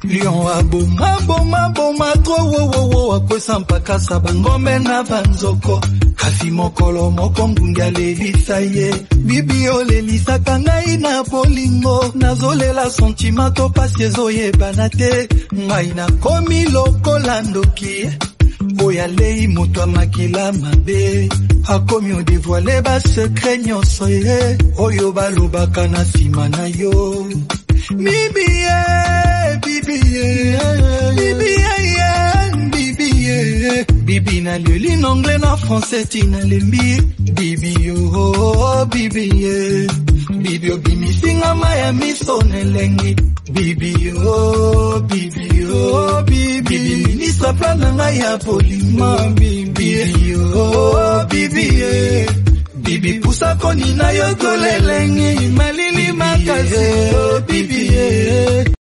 Lion aboma tro wo akwesa mpaka sabangombe na banzoko kasi mokolo moko ngunga lelisa ye bibi olelisa kangai na bolingo nazolela sentimento pasi ezoyebana te ngai na komi lokola ndoki oya lei moto amakila mabe akomi odevoile ba secret nyonso ye oyo balobaka na nsima na yo Bibi na lioli en anglais na français tina lembi Bibi oh Bibi Bibi obimi singa maya miso nelengi Bibi oh Bibi ministre plan na ya polima Bibi oh Bibi pusa koni na yo kolelengi malili makazi oh Bibi